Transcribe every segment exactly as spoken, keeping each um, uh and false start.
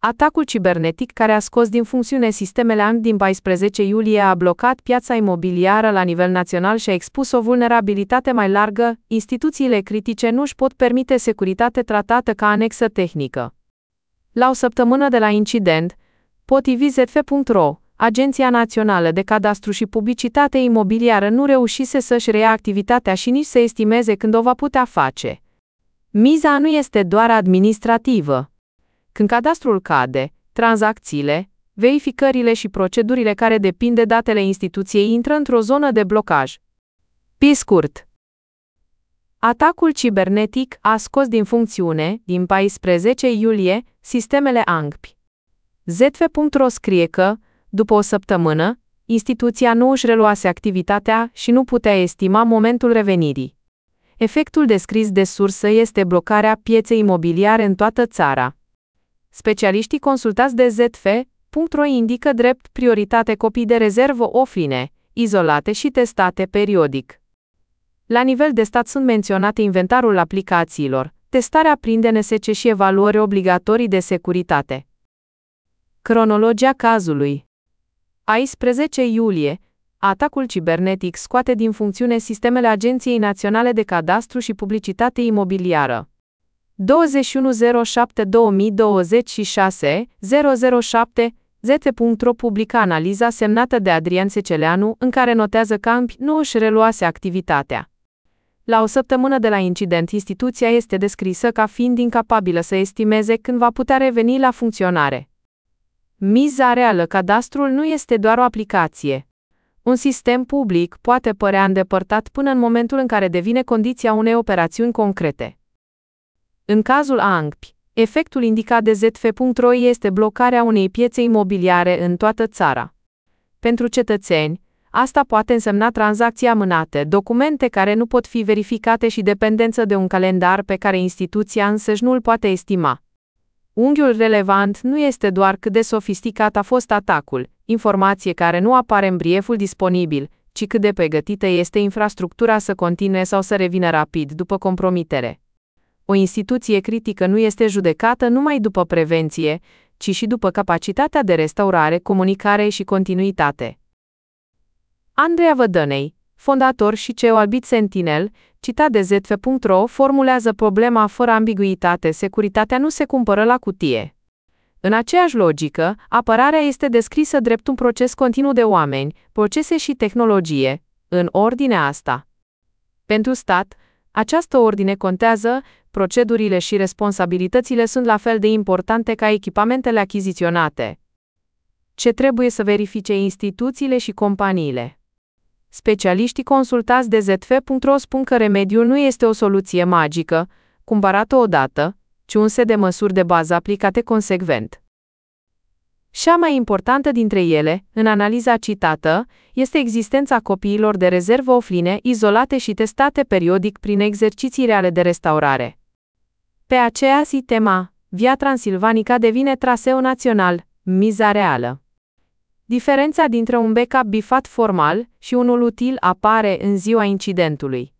Atacul cibernetic care a scos din funcțiune sistemele A N G din paisprezece iulie a blocat piața imobiliară la nivel național și a expus o vulnerabilitate mai largă. Instituțiile critice nu își pot permite securitate tratată ca anexă tehnică. La o săptămână de la incident, potrivit Z F punct R O, Agenția Națională de Cadastru și Publicitate Imobiliară nu reușise să-și reia activitatea și nici să estimeze când o va putea face. Miza nu este doar administrativă. Când cadastrul cade, tranzacțiile, verificările și procedurile care depind de datele instituției intră într-o zonă de blocaj. Pe scurt, atacul cibernetic a scos din funcțiune, din paisprezece iulie, sistemele A N G P. Z F punct R O scrie că, după o săptămână, instituția nu își reluase activitatea și nu putea estima momentul revenirii. Efectul descris de sursă este blocarea pieței imobiliare în toată țara. Specialiștii consultați de Z F punct R O indică drept prioritate copii de rezervă offline, izolate și testate periodic. La nivel de stat sunt menționate inventarul aplicațiilor, testarea prin D N S C și evaluări obligatorii de securitate. Cronologia cazului. paisprezece iulie, atacul cibernetic scoate din funcțiune sistemele Agenției Naționale de Cadastru și Publicitate Imobiliară. douăzeci și unu zero șapte două mii douăzeci și șase, zero zero șapte, Z F punct R O publică analiza semnată de Adrian Seceleanu, în care notează că A N G P nu își reluase activitatea. La o săptămână de la incident, instituția este descrisă ca fiind incapabilă să estimeze când va putea reveni la funcționare. Miza reală: cadastrul nu este doar o aplicație. Un sistem public poate părea îndepărtat până în momentul în care devine condiția unei operațiuni concrete. În cazul A N G P, efectul indicat de Z F punct R O este blocarea unei piețe imobiliare în toată țara. Pentru cetățeni, asta poate însemna tranzacții amânate, documente care nu pot fi verificate și dependență de un calendar pe care instituția însăși nu îl poate estima. Unghiul relevant nu este doar cât de sofisticat a fost atacul, informație care nu apare în brieful disponibil, ci cât de pregătită este infrastructura să continue sau să revină rapid după compromitere. O instituție critică nu este judecată numai după prevenție, ci și după capacitatea de restaurare, comunicare și continuitate. Andreea Vădănei, fondator și C E O al BitSentinel, citat de Z F punct R O, formulează problema fără ambiguitate: securitatea nu se cumpără la cutie. În aceeași logică, apărarea este descrisă drept un proces continuu de oameni, procese și tehnologie, în ordinea asta. Pentru stat, această ordine contează, procedurile și responsabilitățile sunt la fel de importante ca echipamentele achiziționate. Ce trebuie să verifice instituțiile și companiile? Specialiștii consultați de Z F punct R O spun că remediul nu este o soluție magică, cumpărată odată, ci un set de măsuri de bază aplicate consecvent. Cea mai importantă dintre ele, în analiza citată, este existența copiilor de rezervă offline, izolate și testate periodic prin exerciții reale de restaurare. Pe aceeași tema, Via Transilvanica devine traseu național, miza reală. Diferența dintre un backup bifat formal și unul util apare în ziua incidentului.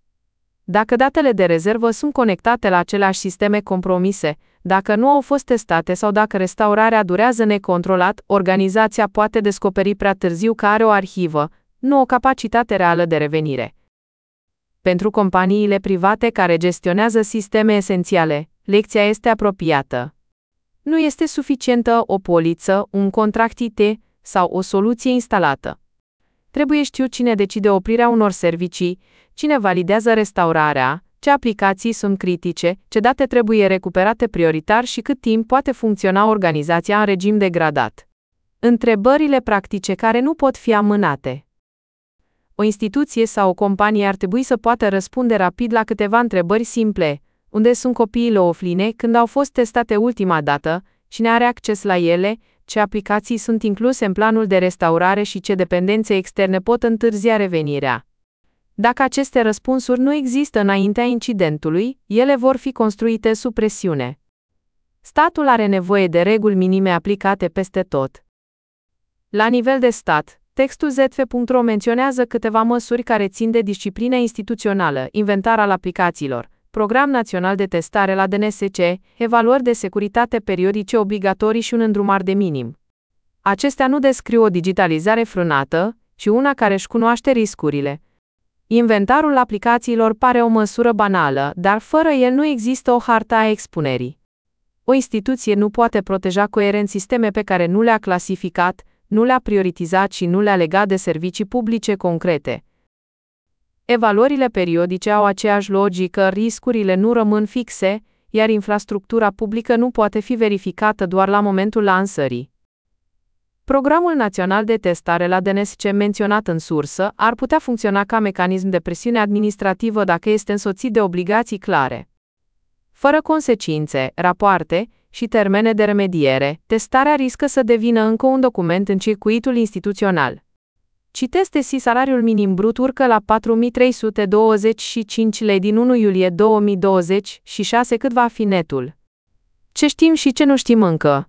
Dacă datele de rezervă sunt conectate la aceleași sisteme compromise, dacă nu au fost testate sau dacă restaurarea durează necontrolat, organizația poate descoperi prea târziu că are o arhivă, nu o capacitate reală de revenire. Pentru companiile private care gestionează sisteme esențiale, lecția este apropiată. Nu este suficientă o poliță, un contract I T sau o soluție instalată. Trebuie știut cine decide oprirea unor servicii, cine validează restaurarea, ce aplicații sunt critice, ce date trebuie recuperate prioritar și cât timp poate funcționa organizația în regim degradat. Întrebările practice care nu pot fi amânate. O instituție sau o companie ar trebui să poată răspunde rapid la câteva întrebări simple. Unde sunt copiile offline, când au fost testate ultima dată, cine are acces la ele, ce aplicații sunt incluse în planul de restaurare și ce dependențe externe pot întârzia revenirea. Dacă aceste răspunsuri nu există înaintea incidentului, ele vor fi construite sub presiune. Statul are nevoie de reguli minime aplicate peste tot. La nivel de stat, textul Z F punct R O menționează câteva măsuri care țin de disciplină instituțională, inventar al aplicațiilor, Program Național de Testare la D N S C, evaluări de securitate periodice obligatorii și un îndrumar de minim. Acestea nu descriu o digitalizare frânată, ci una care își cunoaște riscurile. Inventarul aplicațiilor pare o măsură banală, dar fără el nu există o hartă a expunerii. O instituție nu poate proteja coerent sisteme pe care nu le-a clasificat, nu le-a prioritizat și nu le-a legat de servicii publice concrete. Evaluările periodice au aceeași logică, riscurile nu rămân fixe, iar infrastructura publică nu poate fi verificată doar la momentul lansării. Programul Național de Testare la D N S C menționat în sursă ar putea funcționa ca mecanism de presiune administrativă dacă este însoțit de obligații clare. Fără consecințe, rapoarte și termene de remediere, testarea riscă să devină încă un document în circuitul instituțional. Citez tesi salariul minim brut urcă la patru mii trei sute douăzeci și cinci lei din unu iulie două mii douăzeci și șase. Cât va fi netul? Ce știm și ce nu știm încă?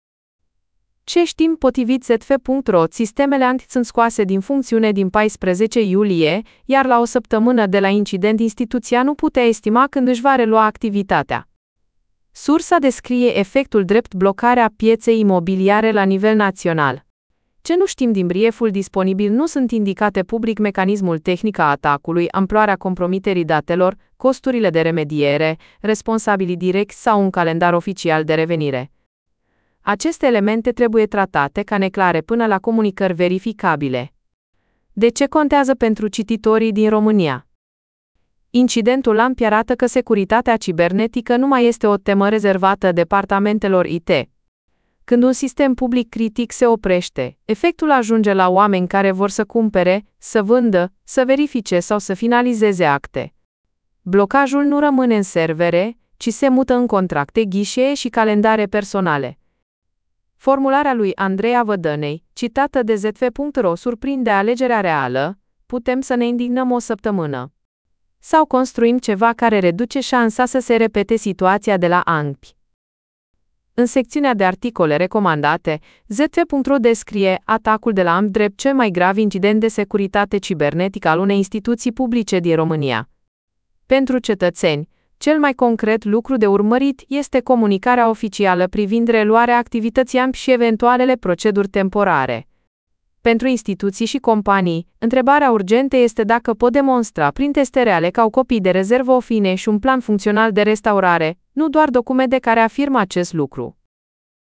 Ce știm potrivit Z F punct R O, sistemele anti sunt scoase din funcțiune din paisprezece iulie, iar la o săptămână de la incident instituția nu putea estima când își va relua activitatea. Sursa descrie efectul drept blocarea pieței imobiliare la nivel național. Ce nu știm din brieful disponibil nu sunt indicate public mecanismul tehnic a atacului, amploarea compromiterii datelor, costurile de remediere, responsabilii direcți sau un calendar oficial de revenire. Aceste elemente trebuie tratate ca neclare până la comunicări verificabile. De ce contează pentru cititorii din România? Incidentul A M P arată că securitatea cibernetică nu mai este o temă rezervată departamentelor I T. Când un sistem public critic se oprește, efectul ajunge la oameni care vor să cumpere, să vândă, să verifice sau să finalizeze acte. Blocajul nu rămâne în servere, ci se mută în contracte, ghișee și calendare personale. Formularea lui Andreea Vădănei, citată de Z F punct R O, surprinde alegerea reală: putem să ne indignăm o săptămână. Sau construim ceva care reduce șansa să se repete situația de la A N P. În secțiunea de articole recomandate, Z F punct R O descrie atacul de la A M P drept cel mai grav incident de securitate cibernetică al unei instituții publice din România. Pentru cetățeni, cel mai concret lucru de urmărit este comunicarea oficială privind reluarea activității A M P și eventualele proceduri temporare. Pentru instituții și companii, întrebarea urgentă este dacă pot demonstra prin teste reale că au copii de rezervă o fine și un plan funcțional de restaurare, nu doar documente care afirmă acest lucru.